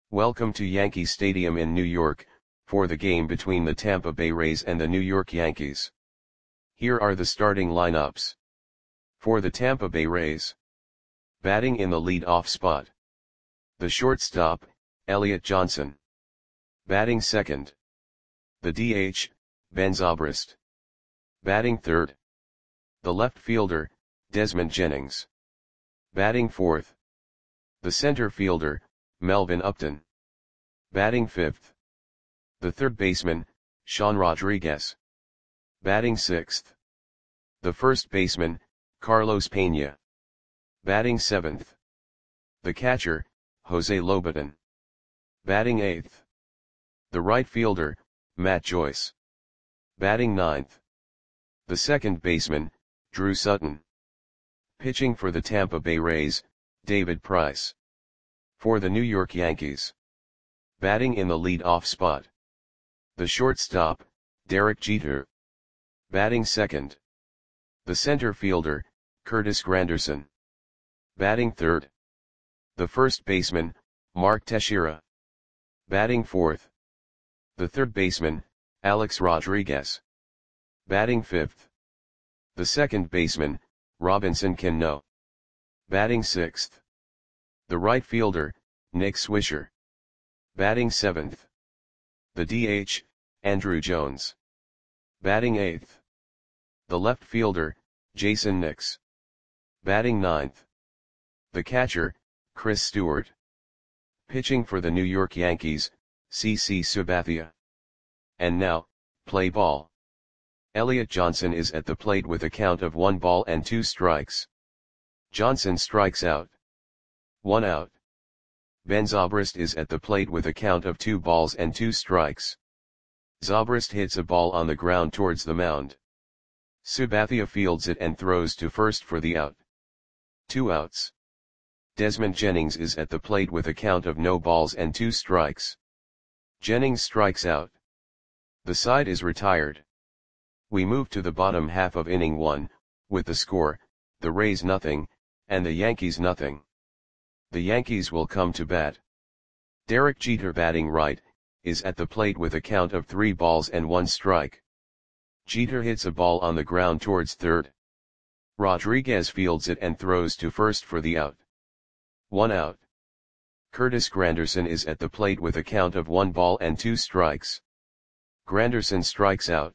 Welcome to Yankee Stadium in New York, for the game between the Tampa Bay Rays and the New York Yankees. Here are the starting lineups. For the Tampa Bay Rays. Batting in the lead-off spot. The shortstop, Elliot Johnson. Batting second. The DH, Ben Zobrist. Batting third. The left fielder, Desmond Jennings. Batting fourth. The center fielder, Melvin Upton. Batting fifth. The third baseman, Sean Rodriguez. Batting sixth. The first baseman, Carlos Pena. Batting seventh. The catcher, Jose Lobaton. Batting eighth. The right fielder, Matt Joyce. Batting ninth. The second baseman, Drew Sutton. Pitching for the Tampa Bay Rays, David Price. For the New York Yankees. Batting in the lead-off spot. The shortstop, Derek Jeter. Batting second. The center fielder, Curtis Granderson. Batting third. The first baseman, Mark Teixeira. Batting fourth. The third baseman, Alex Rodriguez. Batting fifth. The second baseman, Robinson Cano. Batting sixth. The right fielder, Nick Swisher. Batting seventh. The DH, Andruw Jones. Batting eighth. The left fielder, Jayson Nix. Batting ninth. The catcher, Chris Stewart. Pitching for the New York Yankees, CC Sabathia. And now, play ball. Elliot Johnson is at the plate with a count of 1 ball and 2 strikes. Johnson strikes out. 1 out. Ben Zobrist is at the plate with a count of 2 balls and 2 strikes. Zobrist hits a ball on the ground towards the mound. Sabathia fields it and throws to first for the out. 2 outs. Desmond Jennings is at the plate with a count of no balls and 2 strikes. Jennings strikes out. The side is retired. We move to the bottom half of inning 1, with the score, the Rays nothing, and the Yankees nothing. The Yankees will come to bat. Derek Jeter, batting right, is at the plate with a count of 3 balls and 1 strike. Jeter hits a ball on the ground towards third. Rodriguez fields it and throws to first for the out. 1 out. Curtis Granderson is at the plate with a count of 1 ball and 2 strikes. Granderson strikes out.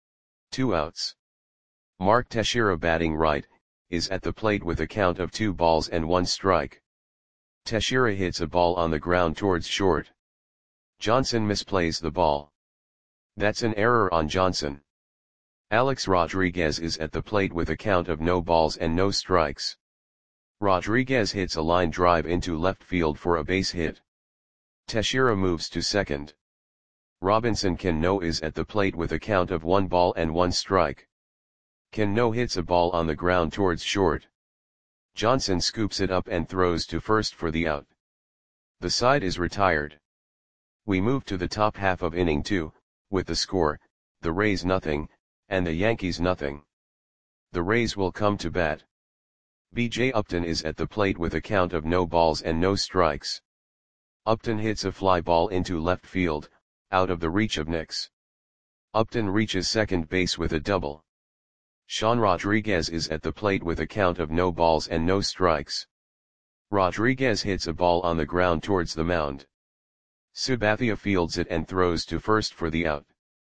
2 outs. Mark Teixeira, batting right, is at the plate with a count of 2 balls and 1 strike. Teixeira hits a ball on the ground towards short. Johnson misplays the ball. That's an error on Johnson. Alex Rodriguez is at the plate with a count of no balls and no strikes. Rodriguez hits a line drive into left field for a base hit. Teixeira moves to second. Robinson Cano is at the plate with a count of 1 ball and 1 strike. Cano hits a ball on the ground towards short. Johnson scoops it up and throws to first for the out. The side is retired. We move to the top half of inning 2, with the score, the Rays nothing, and the Yankees nothing. The Rays will come to bat. B.J. Upton is at the plate with a count of no balls and no strikes. Upton hits a fly ball into left field, out of the reach of Nix. Upton reaches second base with a double. Sean Rodriguez is at the plate with a count of no balls and no strikes. Rodriguez hits a ball on the ground towards the mound. Sabathia fields it and throws to first for the out.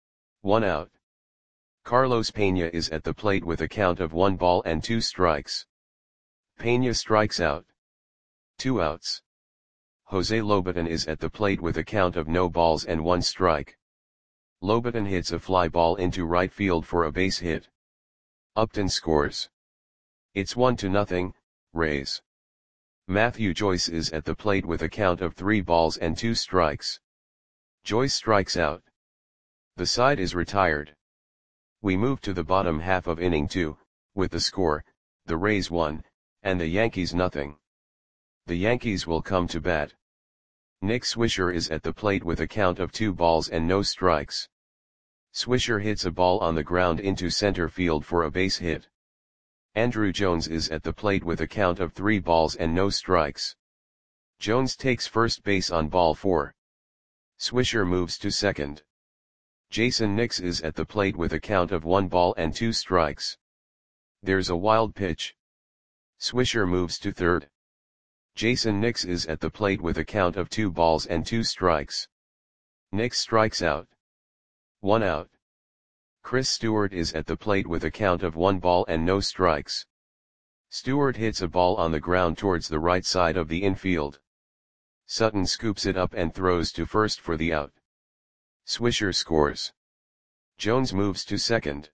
1 out. Carlos Pena is at the plate with a count of 1 ball and 2 strikes. Pena strikes out. 2 outs. Jose Lobaton is at the plate with a count of no balls and 1 strike. Lobaton hits a fly ball into right field for a base hit. Upton scores. It's 1-0, Rays. Matthew Joyce is at the plate with a count of 3 balls and 2 strikes. Joyce strikes out. The side is retired. We move to the bottom half of inning 2, with the score, the Rays 1, and the Yankees nothing. The Yankees will come to bat. Nick Swisher is at the plate with a count of 2 balls and no strikes. Swisher hits a ball on the ground into center field for a base hit. Andruw Jones is at the plate with a count of 3 balls and no strikes. Jones takes first base on ball 4. Swisher moves to second. Jason Nix is at the plate with a count of 1 ball and 2 strikes. There's a wild pitch. Swisher moves to third. Jason Nix is at the plate with a count of 2 balls and 2 strikes. Nix strikes out. 1 out. Chris Stewart is at the plate with a count of 1 ball and no strikes. Stewart hits a ball on the ground towards the right side of the infield. Sutton scoops it up and throws to first for the out. Swisher scores. Jones moves to second.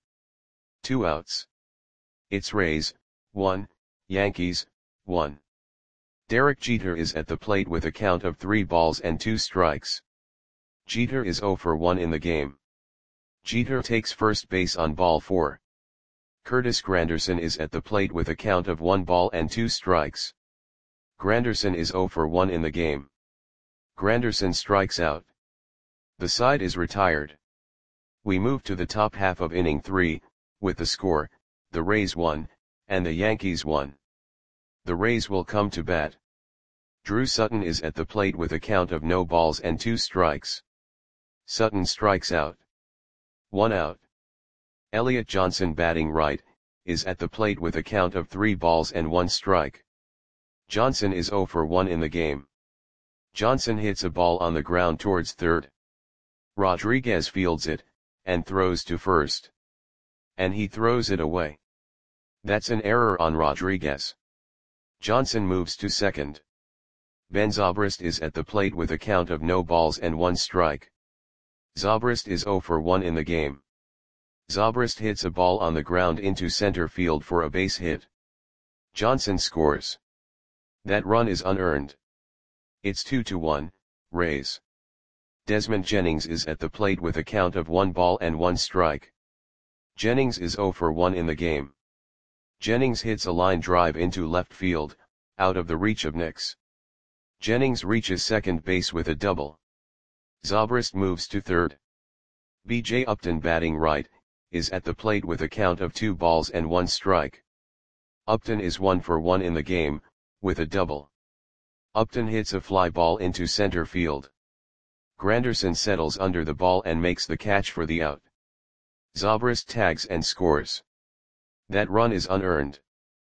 2 outs. It's Rays, 1, Yankees, 1. Derek Jeter is at the plate with a count of 3 balls and 2 strikes. Jeter is 0 for 1 in the game. Jeter takes first base on ball 4. Curtis Granderson is at the plate with a count of 1 ball and 2 strikes. Granderson is 0 for 1 in the game. Granderson strikes out. The side is retired. We move to the top half of inning 3, with the score, the Rays 1, and the Yankees 1. The Rays will come to bat. Drew Sutton is at the plate with a count of no balls and 2 strikes. Sutton strikes out. 1 out. Elliot Johnson, batting right, is at the plate with a count of 3 balls and 1 strike. Johnson is 0 for 1 in the game. Johnson hits a ball on the ground towards third. Rodriguez fields it, and throws to first. And he throws it away. That's an error on Rodriguez. Johnson moves to second. Ben Zobrist is at the plate with a count of no balls and 1 strike. Zobrist is 0 for 1 in the game. Zobrist hits a ball on the ground into center field for a base hit. Johnson scores. That run is unearned. It's 2-1, Rays. Desmond Jennings is at the plate with a count of 1 ball and 1 strike. Jennings is 0 for 1 in the game. Jennings hits a line drive into left field, out of the reach of Nix. Jennings reaches second base with a double. Zobrist moves to third. B.J. Upton, batting right, is at the plate with a count of 2 balls and 1 strike. Upton is 1 for 1 in the game, with a double. Upton hits a fly ball into center field. Granderson settles under the ball and makes the catch for the out. Zobrist tags and scores. That run is unearned.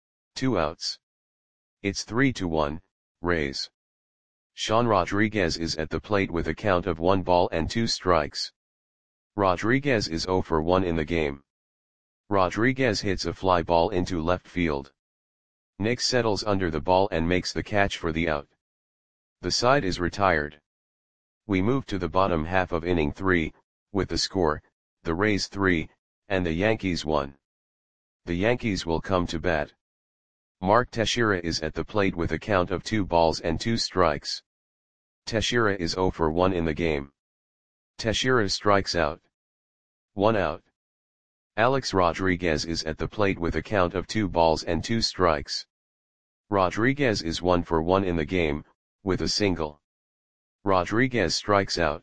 2 outs. It's 3-1, Rays. Sean Rodriguez is at the plate with a count of 1 ball and 2 strikes. Rodriguez is 0 for 1 in the game. Rodriguez hits a fly ball into left field. Nix settles under the ball and makes the catch for the out. The side is retired. We move to the bottom half of inning 3, with the score, the Rays 3, and the Yankees 1. The Yankees will come to bat. Mark Teixeira is at the plate with a count of 2 balls and 2 strikes. Teixeira is 0 for 1 in the game. Teixeira strikes out. 1 out. Alex Rodriguez is at the plate with a count of 2 balls and 2 strikes. Rodriguez is 1 for 1 in the game, with a single. Rodriguez strikes out.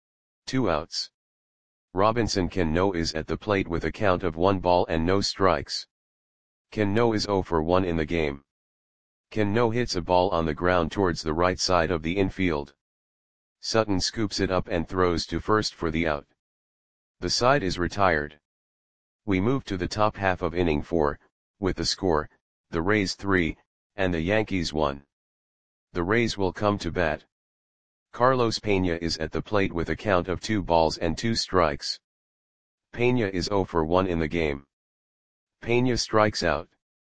2 outs. Robinson Cano is at the plate with a count of 1 ball and no strikes. Cano is 0 for 1 in the game. Cano hits a ball on the ground towards the right side of the infield. Sutton scoops it up and throws to first for the out. The side is retired. We move to the top half of inning 4, with the score, the Rays 3, and the Yankees 1. The Rays will come to bat. Carlos Pena is at the plate with a count of 2 balls and 2 strikes. Pena is 0 for 1 in the game. Pena strikes out.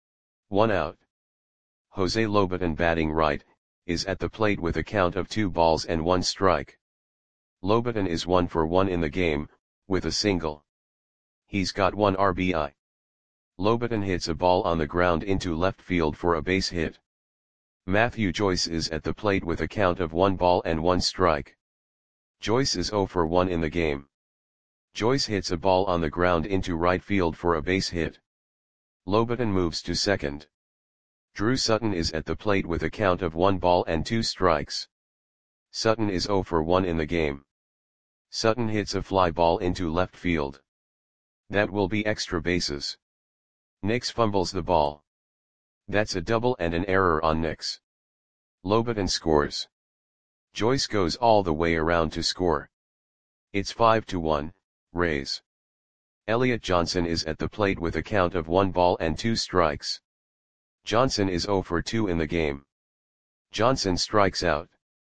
1 out. Jose Lobaton, batting right, is at the plate with a count of 2 balls and 1 strike. Lobaton is 1 for 1 in the game, with a single. He's got 1 RBI. Lobaton hits a ball on the ground into left field for a base hit. Matthew Joyce is at the plate with a count of 1 ball and 1 strike. Joyce is 0 for 1 in the game. Joyce hits a ball on the ground into right field for a base hit. Lobaton moves to second. Drew Sutton is at the plate with a count of 1 ball and 2 strikes. Sutton is 0 for 1 in the game. Sutton hits a fly ball into left field. That will be extra bases. Nix fumbles the ball. That's a double and an error on Nix. Lobaton scores. Joyce goes all the way around to score. It's 5-1, Rays. Elliot Johnson is at the plate with a count of 1 ball and 2 strikes. Johnson is 0 for 2 in the game. Johnson strikes out.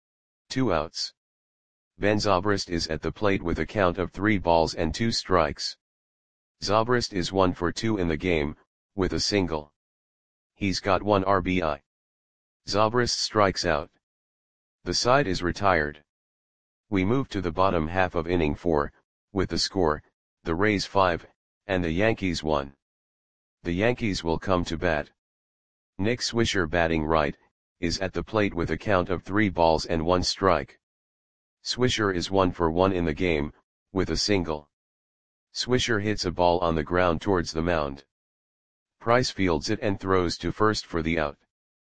2 outs. Ben Zobrist is at the plate with a count of 3 balls and 2 strikes. Zobrist is 1 for 2 in the game, with a single. He's got 1 RBI. Zobrist strikes out. The side is retired. We move to the bottom half of inning 4, with the score, the Rays 5, and the Yankees 1. The Yankees will come to bat. Nick Swisher, batting right, is at the plate with a count of 3 balls and 1 strike. Swisher is 1 for 1 in the game, with a single. Swisher hits a ball on the ground towards the mound. Price fields it and throws to first for the out.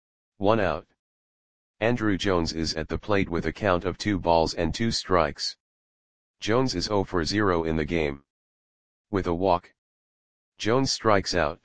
1 out. Andrew Jones is at the plate with a count of 2 balls and 2 strikes. Jones is 0 for 0 in the game. With a walk. Jones strikes out.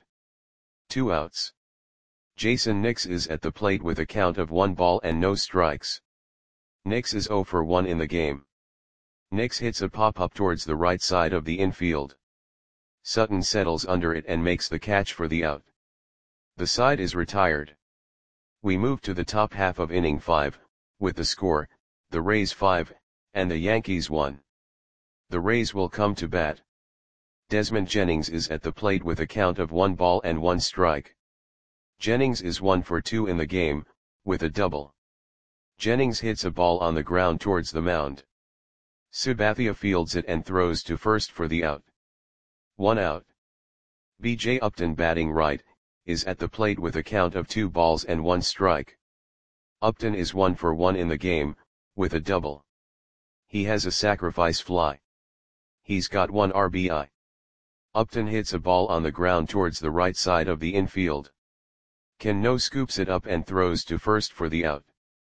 2 outs. Jason Nix is at the plate with a count of 1 ball and no strikes. Nix is 0 for 1 in the game. Nix hits a pop-up towards the right side of the infield. Sutton settles under it and makes the catch for the out. The side is retired. We move to the top half of inning 5, with the score, the Rays 5, and the Yankees 1. The Rays will come to bat. Desmond Jennings is at the plate with a count of 1 ball and 1 strike. Jennings is 1 for 2 in the game, with a double. Jennings hits a ball on the ground towards the mound. Sabathia fields it and throws to first for the out. 1 out. B.J. Upton, batting right, is at the plate with a count of 2 balls and 1 strike. Upton is 1 for 1 in the game, with a double. He has a sacrifice fly. He's got 1 RBI. Upton hits a ball on the ground towards the right side of the infield. Cano scoops it up and throws to first for the out.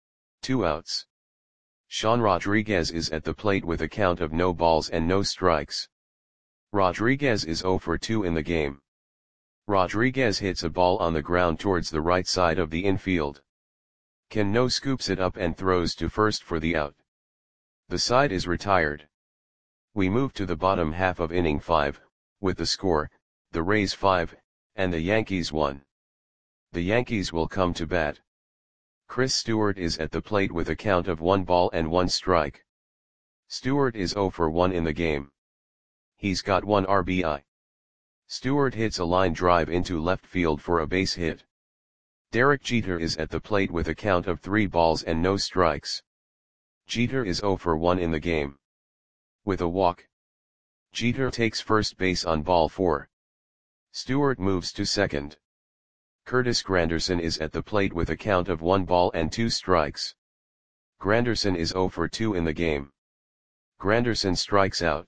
2 outs. Sean Rodriguez is at the plate with a count of no balls and no strikes. Rodriguez is 0 for 2 in the game. Rodriguez hits a ball on the ground towards the right side of the infield. Cano scoops it up and throws to first for the out. The side is retired. We move to the bottom half of inning 5, with the score, the Rays 5, and the Yankees 1. The Yankees will come to bat. Chris Stewart is at the plate with a count of 1 ball and 1 strike. Stewart is 0 for 1 in the game. He's got 1 RBI. Stewart hits a line drive into left field for a base hit. Derek Jeter is at the plate with a count of 3 balls and no strikes. Jeter is 0 for 1 in the game. With a walk. Jeter takes first base on ball 4. Stewart moves to second. Curtis Granderson is at the plate with a count of 1 ball and 2 strikes. Granderson is 0 for 2 in the game. Granderson strikes out.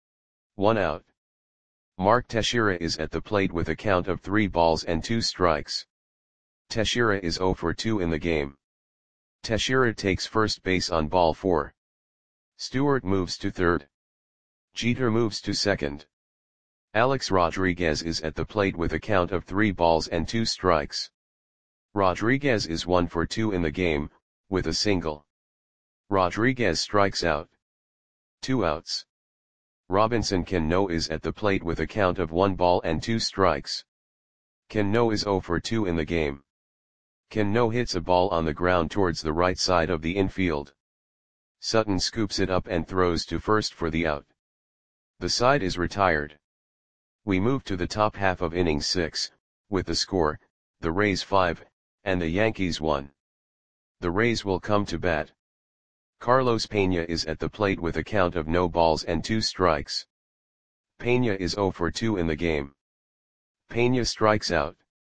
1 out. Mark Teixeira is at the plate with a count of 3 balls and 2 strikes. Teixeira is 0 for 2 in the game. Teixeira takes first base on ball 4. Stewart moves to third. Jeter moves to second. Alex Rodriguez is at the plate with a count of 3 balls and 2 strikes. Rodriguez is 1 for 2 in the game, with a single. Rodriguez strikes out. 2 outs. Robinson Cano is at the plate with a count of 1 ball and 2 strikes. Cano is 0 for 2 in the game. Cano hits a ball on the ground towards the right side of the infield. Sutton scoops it up and throws to first for the out. The side is retired. We move to the top half of inning 6, with the score, the Rays 5, and the Yankees 1. The Rays will come to bat. Carlos Pena is at the plate with a count of no balls and 2 strikes. Pena is 0 for 2 in the game. Pena strikes out.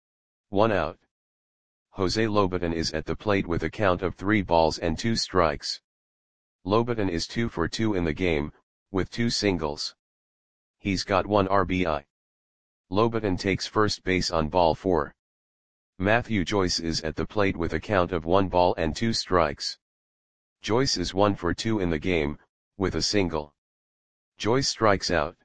1 out. Jose Lobaton is at the plate with a count of 3 balls and 2 strikes. Lobaton is 2 for 2 in the game, with 2 singles. He's got 1 RBI. Lobaton takes first base on ball 4. Matthew Joyce is at the plate with a count of 1 ball and 2 strikes. Joyce is 1 for 2 in the game, with a single. Joyce strikes out.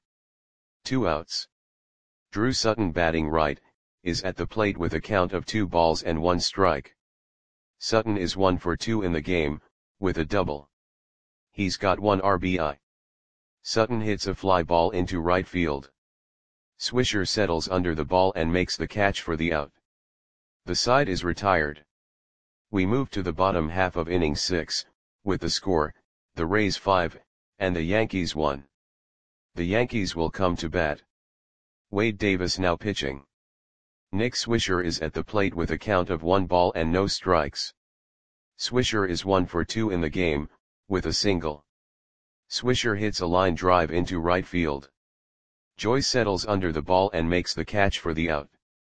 2 outs. Drew Sutton, batting right, is at the plate with a count of 2 balls and 1 strike. Sutton is 1 for 2 in the game, with a double. He's got 1 RBI. Sutton hits a fly ball into right field. Swisher settles under the ball and makes the catch for the out. The side is retired. We move to the bottom half of inning 6, with the score, the Rays 5, and the Yankees 1. The Yankees will come to bat. Wade Davis now pitching. Nick Swisher is at the plate with a count of 1 ball and no strikes. Swisher is 1 for 2 in the game, with a single. Swisher hits a line drive into right field. Joyce settles under the ball and makes the catch for the out.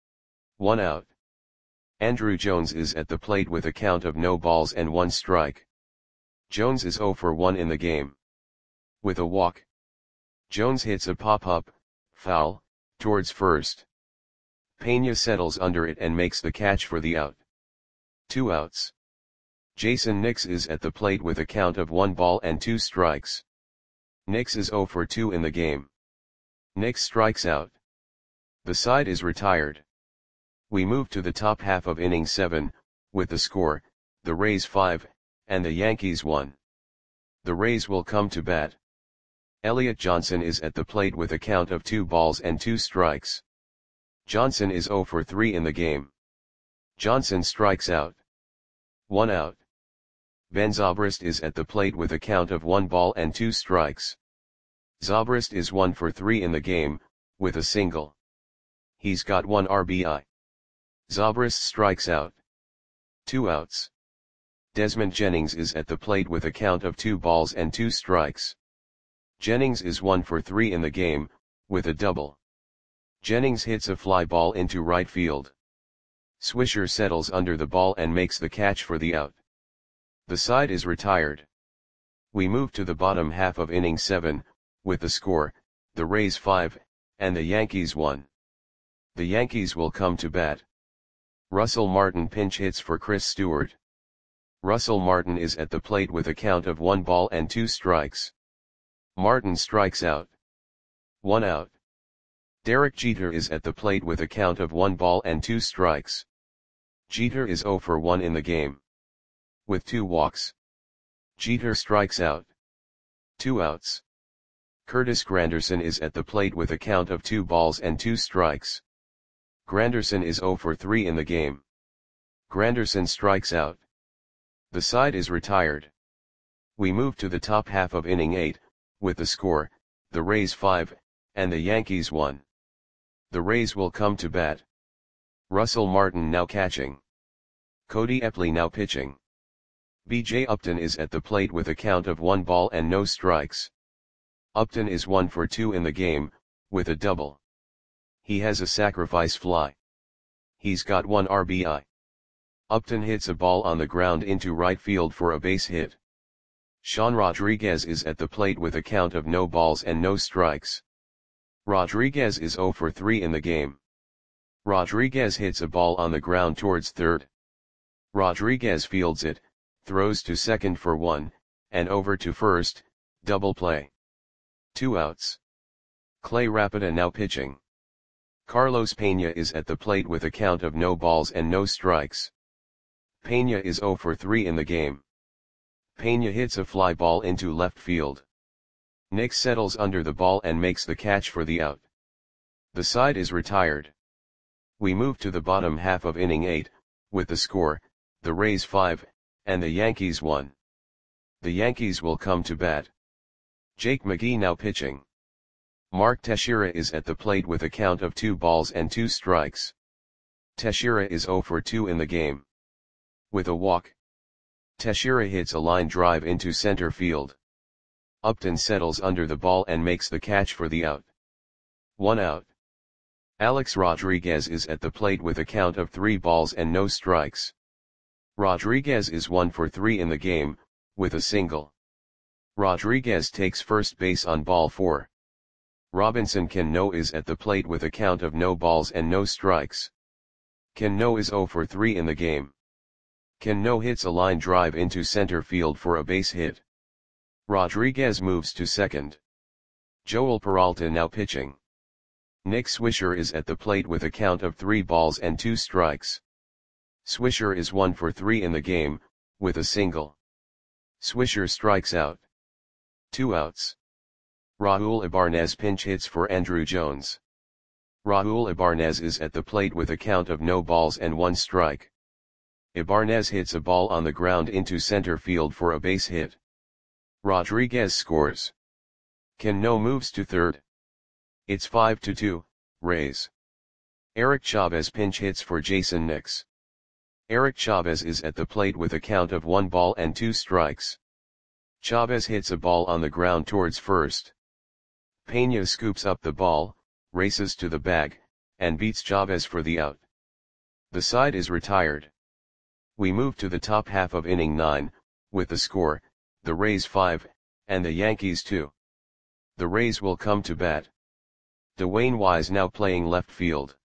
1 out. Andruw Jones is at the plate with a count of no balls and 1 strike. Jones is 0 for 1 in the game. With a walk. Jones hits a pop-up, foul, towards first. Pena settles under it and makes the catch for the out. 2 outs. Jason Nix is at the plate with a count of 1 ball and 2 strikes. Nix is 0 for 2 in the game. Nix strikes out. The side is retired. We move to the top half of inning 7, with the score, the Rays 5, and the Yankees 1. The Rays will come to bat. Elliot Johnson is at the plate with a count of 2 balls and 2 strikes. Johnson is 0 for 3 in the game. Johnson strikes out. 1 out. Ben Zobrist is at the plate with a count of 1 ball and 2 strikes. Zobrist is 1 for 3 in the game, with a single. He's got 1 RBI. Zobrist strikes out. 2 outs. Desmond Jennings is at the plate with a count of 2 balls and 2 strikes. Jennings is 1 for 3 in the game, with a double. Jennings hits a fly ball into right field. Swisher settles under the ball and makes the catch for the out. The side is retired. We move to the bottom half of inning 7, with the score, the Rays 5, and the Yankees 1. The Yankees will come to bat. Russell Martin pinch hits for Chris Stewart. Russell Martin is at the plate with a count of 1 ball and 2 strikes. Martin strikes out. 1 out. Derek Jeter is at the plate with a count of 1 ball and 2 strikes. Jeter is 0 for 1 in the game. With 2 walks. Jeter strikes out. 2 outs. Curtis Granderson is at the plate with a count of 2 balls and 2 strikes. Granderson is 0 for 3 in the game. Granderson strikes out. The side is retired. We move to the top half of inning 8, with the score, the Rays 5, and the Yankees 1. The Rays will come to bat. Russell Martin now catching. Cody Epley now pitching. B.J. Upton is at the plate with a count of 1 ball and no strikes. Upton is 1 for 2 in the game, with a double. He has a sacrifice fly. He's got 1 RBI. Upton hits a ball on the ground into right field for a base hit. Sean Rodriguez is at the plate with a count of no balls and no strikes. Rodriguez is 0 for 3 in the game. Rodriguez hits a ball on the ground towards third. Rodriguez fields it, throws to second for 1, and over to first, double play. 2 outs. Clay Rapida now pitching. Carlos Pena is at the plate with a count of no balls and no strikes. Pena is 0 for 3 in the game. Pena hits a fly ball into left field. Nix settles under the ball and makes the catch for the out. The side is retired. We move to the bottom half of inning 8, with the score, the Rays 5, and the Yankees 1. The Yankees will come to bat. Jake McGee now pitching. Mark Teixeira is at the plate with a count of 2 balls and 2 strikes. Teixeira is 0 for 2 in the game. With a walk. Teixeira hits a line drive into center field. Upton settles under the ball and makes the catch for the out. 1 out. Alex Rodriguez is at the plate with a count of 3 balls and no strikes. Rodriguez is 1 for 3 in the game, with a single. Rodriguez takes first base on ball 4. Robinson Cano is at the plate with a count of no balls and no strikes. Cano is 0 for 3 in the game. Cano hits a line drive into center field for a base hit. Rodriguez moves to second. Joel Peralta now pitching. Nick Swisher is at the plate with a count of 3 balls and 2 strikes. Swisher is 1 for 3 in the game, with a single. Swisher strikes out. 2 outs. Raul Ibanez pinch hits for Andruw Jones. Raul Ibanez is at the plate with a count of no balls and 1 strike. Ibanez hits a ball on the ground into center field for a base hit. Rodriguez scores. Cano moves to third. It's 5-2, Rays. Eric Chavez pinch hits for Jason Nix. Eric Chavez is at the plate with a count of 1 ball and 2 strikes. Chavez hits a ball on the ground towards first. Pena scoops up the ball, races to the bag, and beats Chavez for the out. The side is retired. We move to the top half of inning 9, with the score, the Rays 5, and the Yankees 2. The Rays will come to bat. Dwayne Wise now playing left field.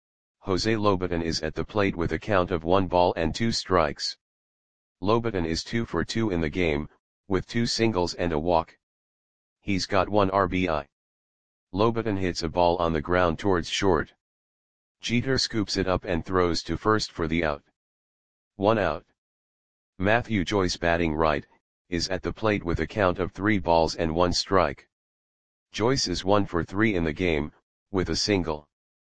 Jose Lobaton is at the plate with a count of 1 ball and 2 strikes. Lobaton is 2 for 2 in the game, with 2 singles and a walk. He's got 1 RBI. Lobaton hits a ball on the ground towards short. Jeter scoops it up and throws to first for the out. 1 out. Matthew Joyce batting right, is at the plate with a count of 3 balls and 1 strike. Joyce is 1 for 3 in the game, with a single.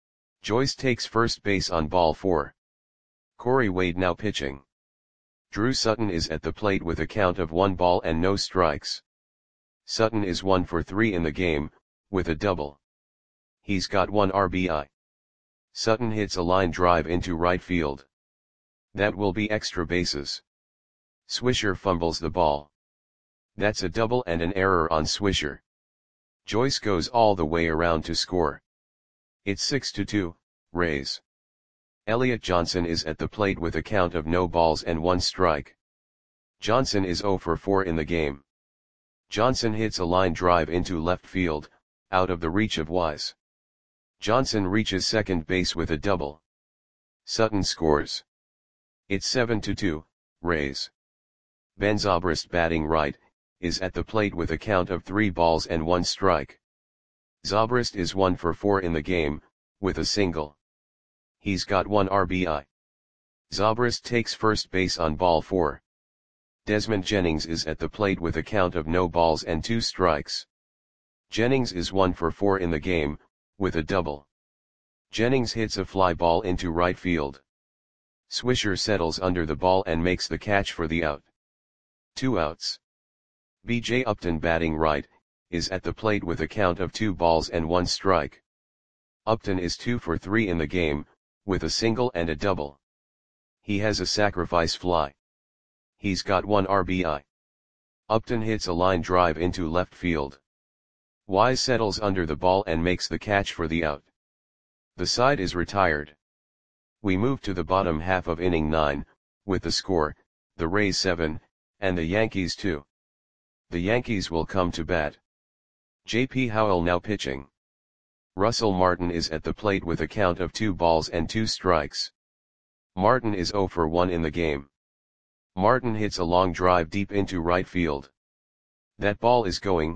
Joyce takes first base on ball 4. Corey Wade now pitching. Drew Sutton is at the plate with a count of 1 ball and no strikes. Sutton is 1 for 3 in the game, with a double. He's got 1 RBI. Sutton hits a line drive into right field. That will be extra bases. Swisher fumbles the ball. That's a double and an error on Swisher. Joyce goes all the way around to score. It's 6-2, Rays. Elliot Johnson is at the plate with a count of no balls and 1 strike. Johnson is 0 for 4 in the game. Johnson hits a line drive into left field, out of the reach of Wise. Johnson reaches second base with a double. Sutton scores. It's 7-2, Rays. Ben Zobrist batting right, is at the plate with a count of 3 balls and 1 strike. Zobrist is 1 for 4 in the game, with a single. He's got 1 RBI. Zobrist takes first base on ball 4. Desmond Jennings is at the plate with a count of no balls and 2 strikes. Jennings is 1 for 4 in the game, with a double. Jennings hits a fly ball into right field. Swisher settles under the ball and makes the catch for the out. 2 outs. B.J. Upton batting right, is at the plate with a count of 2 balls and 1 strike. Upton is 2 for 3 in the game, with a single and a double. He has a sacrifice fly. He's got 1 RBI. Upton hits a line drive into left field. Wise settles under the ball and makes the catch for the out. The side is retired. We move to the bottom half of inning 9, with the score, the Rays 7, and the Yankees 2. The Yankees will come to bat. J.P. Howell now pitching. Russell Martin is at the plate with a count of 2 balls and 2 strikes. Martin is 0 for 1 in the game. Martin hits a long drive deep into right field. That ball is gone.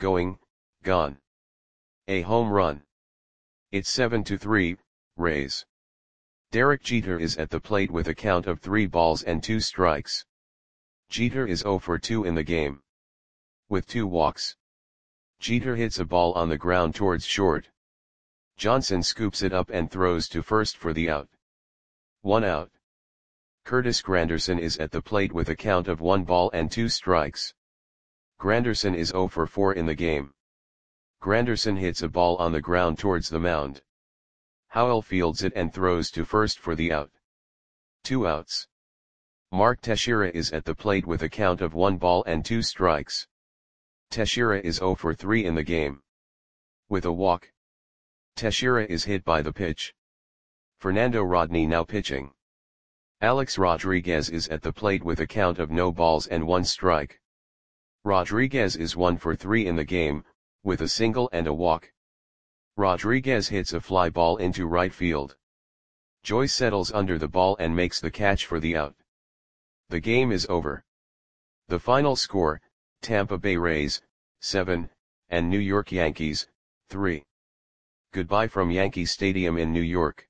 A home run. It's 7-3, Rays. Derek Jeter is at the plate with a count of 3 balls and 2 strikes. Jeter is 0 for 2 in the game. With 2 walks. Jeter hits a ball on the ground towards short. Johnson scoops it up and throws to first for the out. 1 out. Curtis Granderson is at the plate with a count of 1 ball and 2 strikes. Granderson is 0 for 4 in the game. Granderson hits a ball on the ground towards the mound. Howell fields it and throws to first for the out. 2 outs. Mark Teixeira is at the plate with a count of 1 ball and 2 strikes. Teixeira is 0 for 3 in the game. With a walk. Teixeira is hit by the pitch. Fernando Rodney now pitching. Alex Rodriguez is at the plate with a count of no balls and 1 strike. Rodriguez is 1 for 3 in the game, with a single and a walk. Rodriguez hits a fly ball into right field. Joyce settles under the ball and makes the catch for the out. The game is over. The final score, Tampa Bay Rays, 7, and New York Yankees, 3. Goodbye from Yankee Stadium in New York.